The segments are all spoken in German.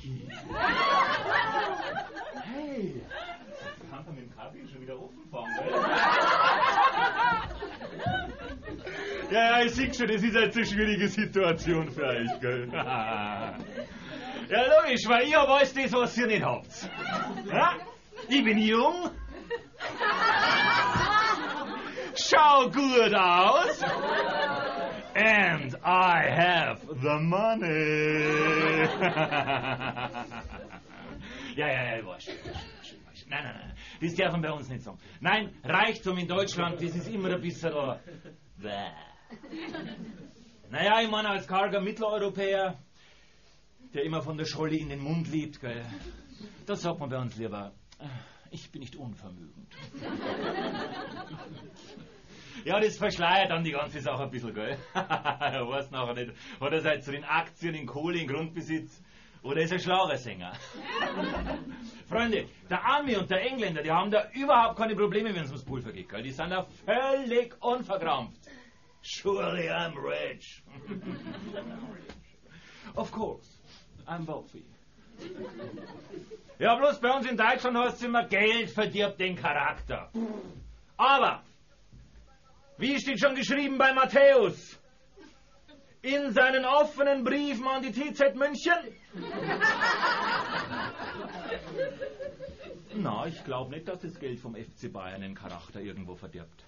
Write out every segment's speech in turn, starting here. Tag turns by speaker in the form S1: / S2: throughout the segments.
S1: Whisky. Hey, das kann man mit dem Kaffee schon wieder offen fahren, gell? Ja, ich sehe schon, das ist jetzt eine schwierige Situation für euch, gell? Ja, logisch, weil ihr weiß das, was ihr nicht habt. Ja? Ich bin jung. Schau gut aus. And I have the money. Ja, ich weiß schon. Nein. Das darf man bei uns nicht sagen. Nein, Reichtum in Deutschland, das ist immer ein bisschen... Naja, ich meine, als karger Mitteleuropäer, der immer von der Scholle in den Mund liebt, gell, da sagt man bei uns lieber, ich bin nicht unvermögend. Ja, das verschleiert dann die ganze Sache ein bisschen, gell? Er weiß nachher nicht, hat er seit zu den Aktien in Kohle in Grundbesitz oder ist er Schlagersänger? Freunde, der Ami und der Engländer, die haben da überhaupt keine Probleme, wenn es ums Pulver geht, gell? Die sind da völlig unverkrampft. Surely I'm rich. Of course, I'm wealthy. Ja, bloß bei uns in Deutschland heißt es immer, Geld verdirbt den Charakter. Aber, wie steht schon geschrieben bei Matthäus? In seinen offenen Briefen an die TZ München? Na, ich glaube nicht, dass das Geld vom FC Bayern den Charakter irgendwo verdirbt.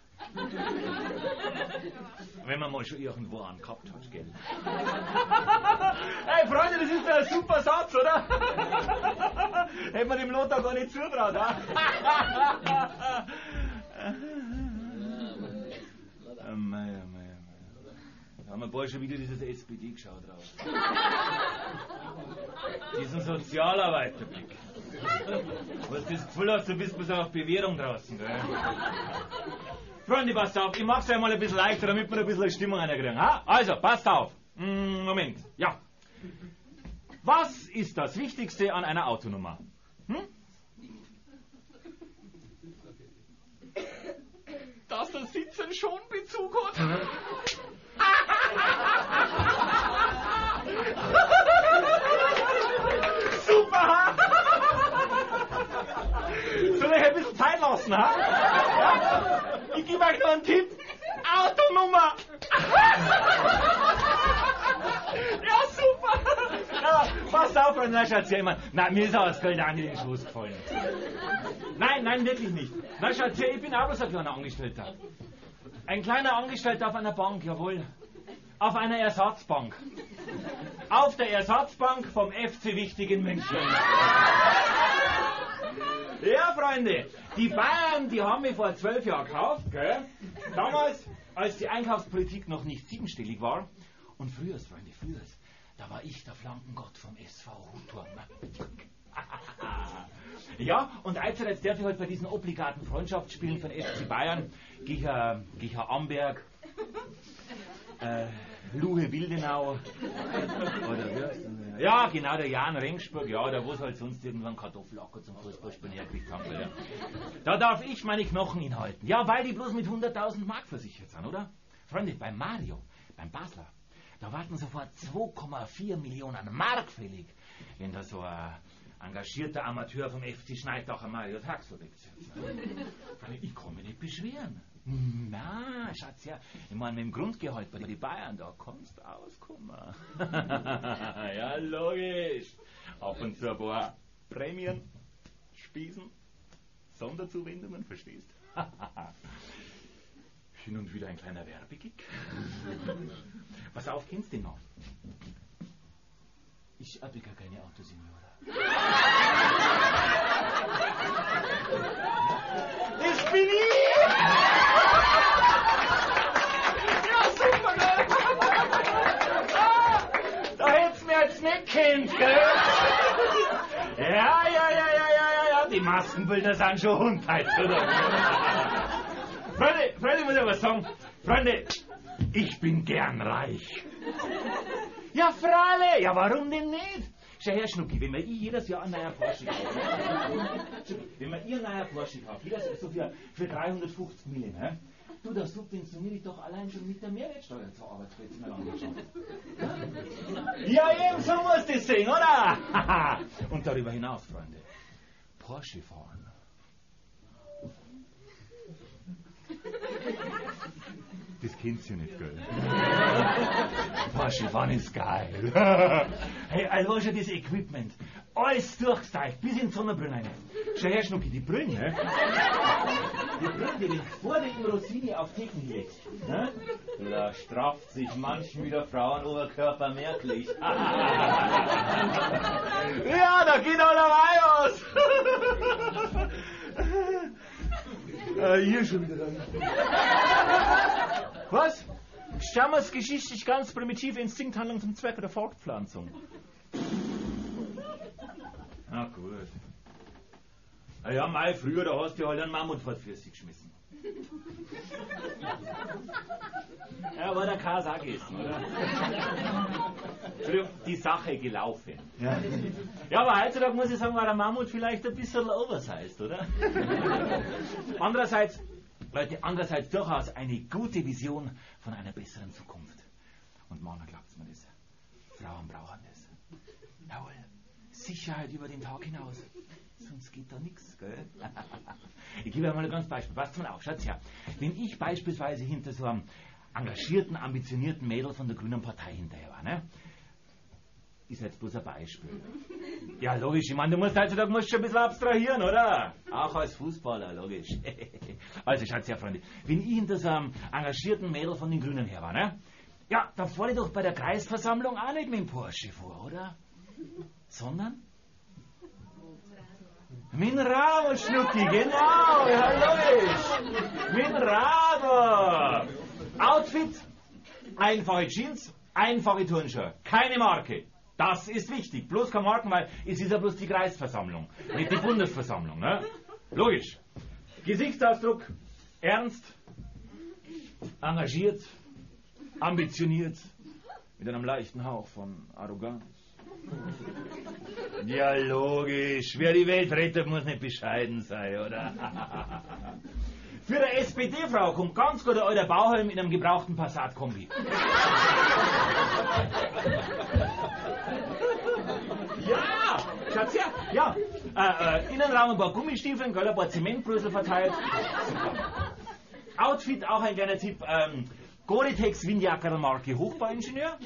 S1: Wenn man mal schon irgendwo angehabt hat, gell? Hey Freunde, das ist ein super Satz, oder? Hätte man dem Lothar gar nicht zutraut, ha? Mei. Da haben wir bald schon wieder dieses SPD geschaut raus. Diesen Sozialarbeiterblick. Was das Gefühl hast, du bist bis auf Bewährung draußen, gell? Freunde, passt auf, ich mach's einmal ein bisschen leichter, damit wir ein bisschen Stimmung reinkriegen. Ha? Also, passt auf. Moment, ja. Was ist das Wichtigste an einer Autonummer? Dass das Sitzen schon Bezug hat. Super! Soll ich ein bisschen Zeit lassen, ha? Ja? Ich gebe euch noch einen Tipp. Autonummer! Ja, super! Ja, passt auf, Freunde, schaut's ja immer. Nein, mir ist auch das Geld auch nicht in den Schoß gefallen. Nein, wirklich nicht. Na, schaut's her, ich bin auch bloß ein kleiner Angestellter. Ein kleiner Angestellter auf einer Bank, jawohl. Auf einer Ersatzbank. Auf der Ersatzbank vom FC Wichtig in München. Ja, Freunde, die Bayern, die haben mich vor 12 Jahren gekauft, gell? Damals, als die Einkaufspolitik noch nicht siebenstellig war. Und früher, Freunde, da war ich der Flankengott vom SV Hutturm. Ja, und jetzt darf ich halt bei diesen obligaten Freundschaftsspielen von FC Bayern, Gicha Amberg, Luhe Wildenau, oder ja, genau, der Jan Rengsburg, ja, der wo es halt sonst irgendwann Kartoffelacker zum Fußballspielen hergekriegt haben. Ja. Da darf ich meine Knochen inhalten. Ja, weil die bloß mit 100.000 Mark versichert sind, oder? Freunde, beim Mario, beim Basler, da warten sofort 2,4 Millionen Mark fällig, wenn da so ein engagierter Amateur vom FC Schneidacher Mario Taxel wegsetzt. Ich kann mich nicht beschweren. Na, Schatz, ja. Ich meine, mit dem Grundgehalt bei den Bayern, da kannst du auskommen. Ja, logisch. Ab und zu ein paar Prämien, Spesen, Sonderzuwendungen, verstehst? Hin und wieder ein kleiner Werbegig. Pass auf, kennst du den noch? Ich habe gar keine Autosignora. Das bin ich! Ja, super, gell? Da hätt's mir jetzt nicht kennt, gell? Ja, die Maskenbilder sind schon Hundheit, oder? Freunde, muss ich was sagen. Freunde, ich bin gern reich. Ja, Frale, ja, warum denn nicht? Schau her, Schnucki, wenn wir jedes Jahr ein neuer Porsche kaufen, wenn wir ein neuer Porsche kaufen, jedes so für 350 Millionen, Du, das subventioniere ich doch allein schon mit der Mehrwertsteuer zur Arbeitsplätzen der Landwirtschaft. Ja, eben so muss das sehen, oder? Und darüber hinaus, Freunde, Porsche fahren. Das kennt ihr nicht, gell? Porsche fahren ist geil. Hey, also schon das Equipment. Alles durchgestylt, bis in die Sonnenbrille rein. Schau her, Schnucki, die Brille, ne? Die Brille, die vor dem Rossini auf Theken legt. Ne? Da strafft sich manchen wieder Frauenoberkörper merklich. Ja, da geht auch noch was. Hier schon wieder rein. Was? Schauen wir es geschichtlich ganz primitive Instinkthandlung zum Zwecke der Fortpflanzung. Na gut. Na ja, Mai, früher, da hast du halt einen Mammut vor die Füße geschmissen. Ja, war der Kas auch gegessen, oder? Entschuldigung, die Sache gelaufen. Ja, aber heutzutage muss ich sagen, war der Mammut vielleicht ein bisschen oversized, oder? Andererseits, Leute, durchaus eine gute Vision von einer besseren Zukunft. Und Männer, glaubt's mir das. Frauen brauchen das. Jawohl. Sicherheit über den Tag hinaus. Sonst geht da nichts, gell? Ich gebe euch mal ein ganz Beispiel. Passt mal auf, schaut's her. Wenn ich beispielsweise hinter so einem engagierten, ambitionierten Mädel von der Grünen Partei hinterher war, ne? Ist jetzt bloß ein Beispiel. Ja, logisch. Ich meine, du musst heutzutage schon ein bisschen abstrahieren, oder? Auch als Fußballer, logisch. Also, schaut's her, Freunde. Wenn ich hinter so einem engagierten Mädel von den Grünen her war, ne? Ja, da fahre ich doch bei der Kreisversammlung auch nicht mit dem Porsche vor, oder? Sondern? Mit dem Rad, Schnucki, genau, ja, logisch. Mit dem Rad. Outfit, einfache Jeans, einfache Turnschuhe, keine Marke. Das ist wichtig. Bloß keine Marken, weil es ist ja bloß die Kreisversammlung, nicht die Bundesversammlung, ne? Logisch. Gesichtsausdruck, ernst, engagiert, ambitioniert, mit einem leichten Hauch von Arroganz. Ja, logisch. Wer die Welt rettet, muss nicht bescheiden sein, oder? Für eine SPD-Frau kommt ganz gut ein alter Bauhelm in einem gebrauchten Passat-Kombi. Ja, schaut's her. Ja, Innenraum ein paar Gummistiefeln, ein paar Zementbrösel verteilt. Super. Outfit, auch ein kleiner Tipp. Gore-Tex Windjackerl Marke Hochbauingenieur.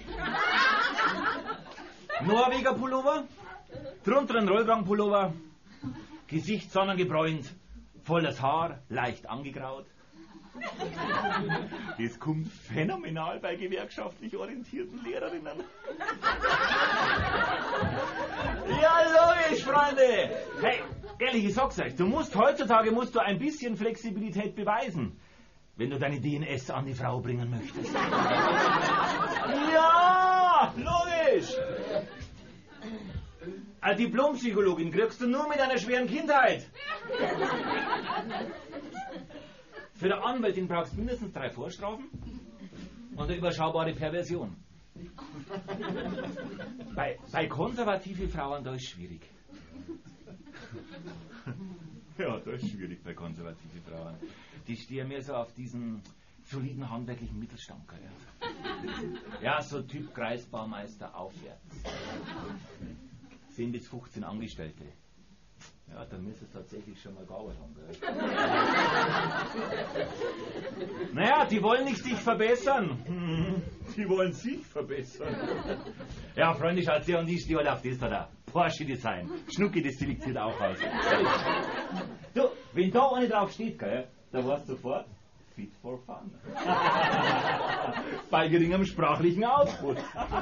S1: Norweger Pullover, drunter ein Rollkragenpullover, Gesicht sonnengebräunt, volles Haar, leicht angegraut. Das kommt phänomenal bei gewerkschaftlich orientierten Lehrerinnen. Ja, logisch, Freunde. Hey, ehrlich, ich sag's euch, heutzutage musst du ein bisschen Flexibilität beweisen, wenn du deine DNS an die Frau bringen möchtest. Ja, logisch. Eine Diplompsychologin kriegst du nur mit einer schweren Kindheit. Für eine Anwältin brauchst du mindestens 3 Vorstrafen und eine überschaubare Perversion. Bei konservativen Frauen, da ist schwierig. Ja, das ist schwierig bei konservativen Frauen. Die stehen mir so auf diesen soliden handwerklichen Mittelstand. Ja, so Typ Kreisbaumeister aufwärts. 10 bis 15 Angestellte. Ja, da müsste es tatsächlich schon mal gearbeitet haben, gell? Naja, die wollen nicht dich verbessern. Die wollen sich verbessern. Ja, Freunde, schaut her, und ich stehe halt auf das da. Porsche Design. Schnucki, das selektiert auch aus. Du, wenn da eine drauf steht, gell, da warst du sofort fit for fun. Bei geringem sprachlichen Output.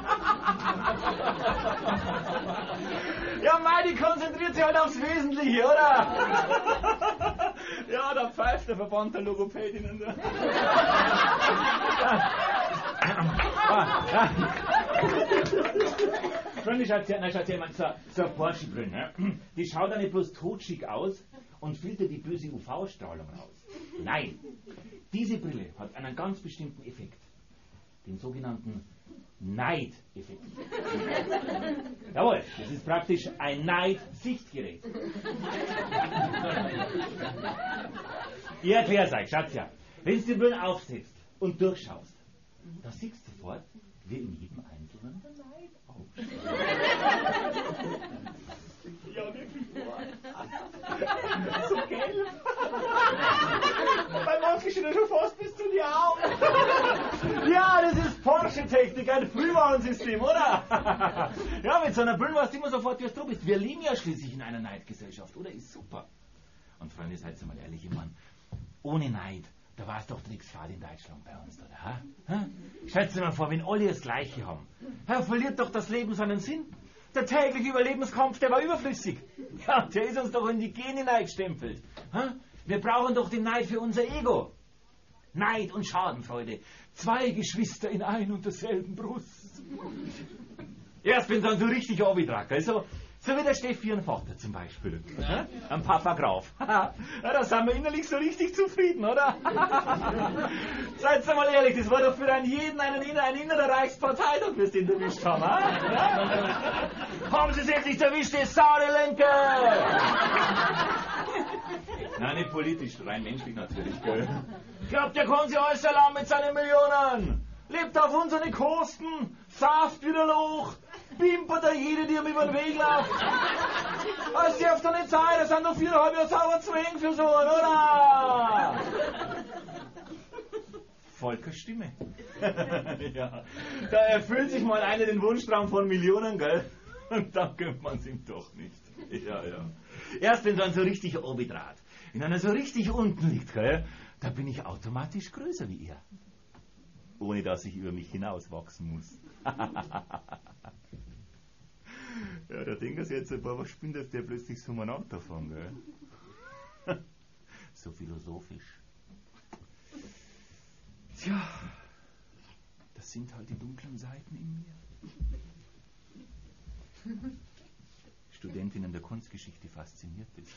S1: Ja, Mei, die konzentriert sich halt aufs Wesentliche, oder? Ja, da pfeift der Verband der Logopädinnen. Freunde, schaut her, so eine Porsche-Brille, ne? Die schaut ja nicht bloß totschick aus und filtert die böse UV-Strahlung raus. Nein, diese Brille hat einen ganz bestimmten Effekt. Den sogenannten Night-Effekt. Jawohl, das ist praktisch ein Ich erklär's euch, schaut's ja. Wenn du die Brillen aufsetzt und durchschaust, da siehst du sofort, wie in jedem Einzelnen der Neid aufsteht. Ja, wirklich wahr. So gelb. Bei manchen steht er schon fast bis zu die Augen. Ja, das ist Porsche-Technik, ein Frühwarnsystem, oder? Ja, mit so einer Brille weißt du immer sofort, wie du bist. Wir leben ja schließlich in einer Neidgesellschaft, oder? Ist super. Und Freunde, seid mal ehrlich, ich meine, ohne Neid, da war es doch nichts Fahrt in Deutschland bei uns, oder? Ha? Stellt dir mal vor, wenn alle das Gleiche haben. Ja, verliert doch das Leben seinen Sinn. Der tägliche Überlebenskampf, der war überflüssig. Ja, der ist uns doch in die Gene hineingestempelt. Ha? Wir brauchen doch den Neid für unser Ego. Neid und Schadenfreude. 2 Geschwister in ein und derselben Brust. Erst wenn dann so richtig Obidrack, also so wie der Steffi und Vater zum Beispiel. Ja? Ein Papa Graf. Ja, da sind wir innerlich so richtig zufrieden, oder? Seid mal ehrlich, das war doch für jeden ein innerer Reichsparteitag, wirst du ihn erwischt haben. Ja? Haben Sie es endlich erwischt, die saure Lenke! Nein, nicht politisch, rein menschlich natürlich, gell? Glaubt, der kann sich alles erlauben mit seinen Millionen. Lebt auf unsere Kosten, Saft wieder Loch, pimpert da jede, die ihm über den Weg läuft. Es darf doch nicht sein, das sind noch 4,5 Jahre sauer zu eng für so einen, oder? Volkers Stimme. Ja. Da erfüllt sich mal einer den Wunschtraum von Millionen, gell? Und dann gönnt man es ihm doch nicht. Ja. Erst wenn dann so richtig oben draht, wenn einer so richtig unten liegt, gell, da bin ich automatisch größer wie er. Ohne dass ich über mich hinauswachsen muss. Ja, da denken Sie jetzt ein paar, was spinnt das der plötzlich so umeinander davon, gell? So philosophisch. Tja, das sind halt die dunklen Seiten in mir. Studentinnen der Kunstgeschichte fasziniert ist.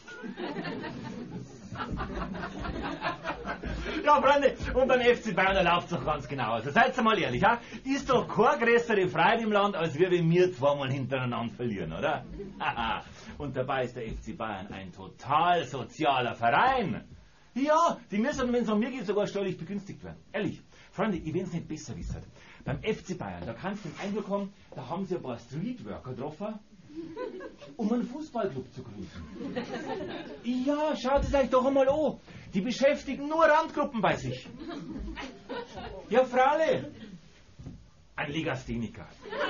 S1: Ja, Freunde, und beim FC Bayern läuft es doch ganz genau. Also seid mal ehrlich, ja? Ist doch keine größere Freude im Land, als wenn wir 2-mal hintereinander verlieren, oder? Und dabei ist der FC Bayern ein total sozialer Verein. Ja, die müssen, wenn es um mir geht, sogar steuerlich begünstigt werden. Ehrlich, Freunde, ich will es nicht besser wissen. Beim FC Bayern, da kannst du den Eindruck haben, da haben sie ein paar Streetworker getroffen, um einen Fußballclub zu gründen. Ja, schaut es euch doch einmal an. Die beschäftigen nur Randgruppen bei sich. Ja, Fraule. Ein Legastheniker.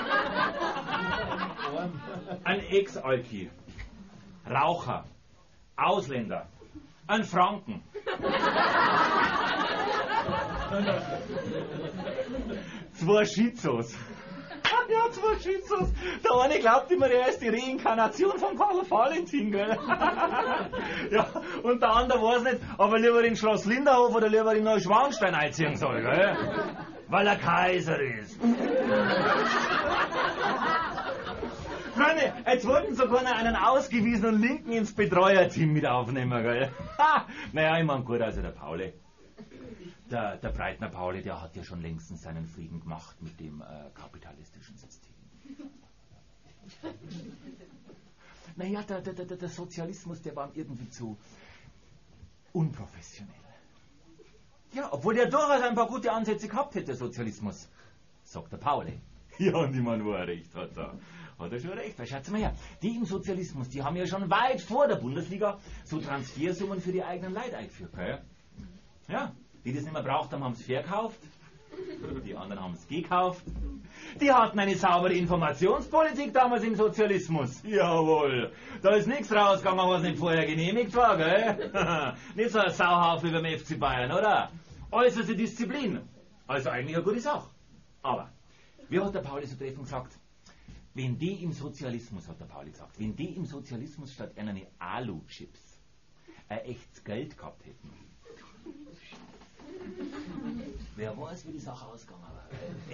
S1: Ein Ex-Alki. Raucher. Ausländer. Ein Franken. Zwei Schizos. Ja, 2 Schizos. Der eine glaubt immer, er ist die Reinkarnation von Karl Valentin, gell? Ja, und der andere weiß nicht, ob er lieber in Schloss Linderhof oder lieber in Neuschwanstein einziehen soll, gell? Weil er Kaiser ist. Freunde, jetzt wollten sogar noch einen ausgewiesenen Linken ins Betreuerteam mit aufnehmen, gell? Naja, ich mein, gut, also der Pauli. Der Breitner Pauli, der hat ja schon längstens seinen Frieden gemacht mit dem kapitalistischen System. Naja, der Sozialismus, der war irgendwie zu unprofessionell. Ja, obwohl der durchaus ein paar gute Ansätze gehabt hätte, der Sozialismus, sagt der Pauli. Ja, und ich meine, wo er recht hat, da hat er schon recht. Weil schaut mal her, die im Sozialismus, die haben ja schon weit vor der Bundesliga so Transfersummen für die eigenen Leute eingeführt, gell? Ja. Die das nicht mehr braucht haben, haben es verkauft. Die anderen haben es gekauft. Die hatten eine saubere Informationspolitik damals im Sozialismus. Jawohl. Da ist nichts rausgegangen, was nicht vorher genehmigt war, gell? Nicht so ein Sauhaufen wie beim FC Bayern, oder? Äußerste Disziplin. Also eigentlich eine gute Sache. Aber, wie hat der Pauli so treffend gesagt? Wenn die im Sozialismus, hat der Pauli gesagt, wenn die im Sozialismus statt einer Alu-Chips ein echtes Geld gehabt hätten, wer weiß, wie die Sache ausgegangen war.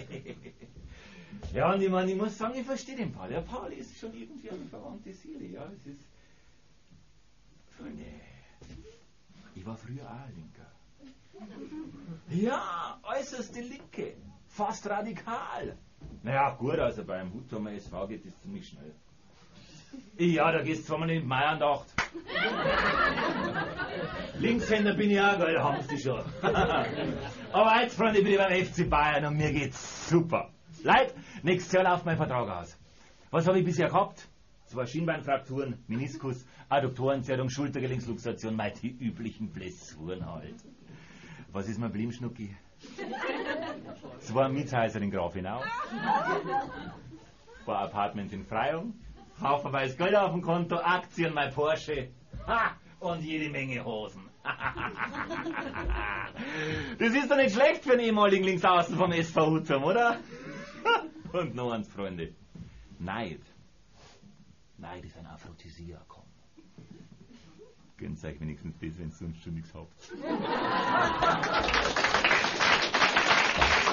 S1: Ja, und ich meine, ich muss sagen, ich verstehe den Pauli. Der Pauli ist schon irgendwie eine verwandte Seele, ja. Es ist. Freunde, ich war früher auch ein Linker. Ja, äußerste Linke. Fast radikal. Naja, gut, also beim Hutturmer SV geht das ziemlich schnell. Ja, da gehst du zweimal in die Meierndacht. Linkshänder bin ich auch, gell, haben Sie schon. Aber jetzt, Freunde, bin ich beim FC Bayern und mir geht's super. Leute, nächstes Jahr läuft mein Vertrag aus. Was habe ich bisher gehabt? 2 Schienbeinfrakturen, Meniskus, Adduktorenzerrung, Schultergelenksluxation, die üblichen Blessuren halt. Was ist mir geblieben, Schnucki? 2 Mietshäuser in Grafenau, 2 Apartments in Freyung, haufenweise Geld auf dem Konto, Aktien, mein Porsche, und jede Menge Hosen. Das ist doch nicht schlecht für einen ehemaligen Linksaußen vom SV Huzum, oder? Und noch eins, Freunde. Neid. Neid ist ein Aphrodisiakum. Gönnt euch wenigstens das, wenn ihr sonst schon nichts habt.